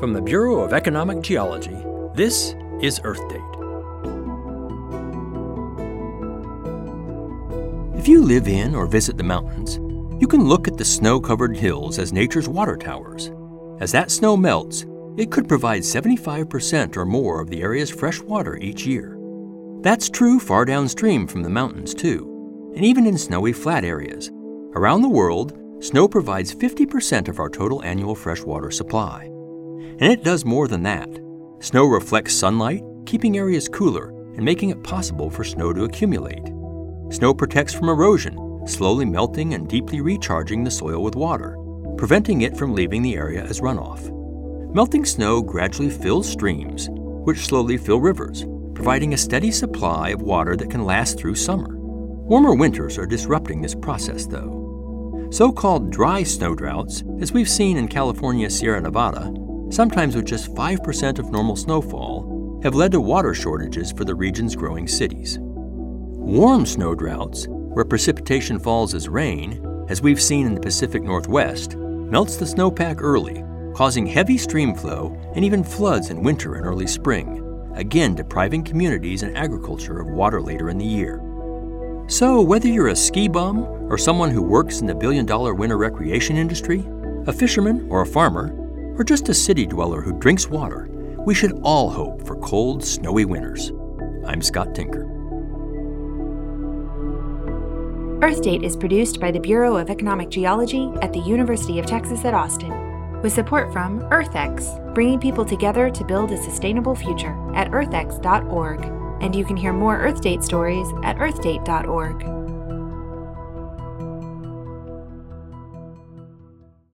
From the Bureau of Economic Geology, this is Earth Date. If you live in or visit the mountains, you can look at the snow-covered hills as nature's water towers. As that snow melts, it could provide 75% or more of the area's fresh water each year. That's true far downstream from the mountains, too, and even in snowy flat areas. Around the world, snow provides 50% of our total annual freshwater supply. And it does more than that. Snow reflects sunlight, keeping areas cooler and making it possible for snow to accumulate. Snow protects from erosion, slowly melting and deeply recharging the soil with water, preventing it from leaving the area as runoff. Melting snow gradually fills streams, which slowly fill rivers, providing a steady supply of water that can last through summer. Warmer winters are disrupting this process, though. So-called dry snow droughts, as we've seen in California's Sierra Nevada, sometimes with just 5% of normal snowfall, have led to water shortages for the region's growing cities. Warm snow droughts, where precipitation falls as rain, as we've seen in the Pacific Northwest, melts the snowpack early, causing heavy stream flow and even floods in winter and early spring, again depriving communities and agriculture of water later in the year. So whether you're a ski bum or someone who works in the billion-dollar winter recreation industry, a fisherman or a farmer, or just a city dweller who drinks water, we should all hope for cold, snowy winters. I'm Scott Tinker. Earth Date is produced by the Bureau of Economic Geology at the University of Texas at Austin, with support from EarthX, bringing people together to build a sustainable future at earthx.org. And you can hear more Earth Date stories at earthdate.org.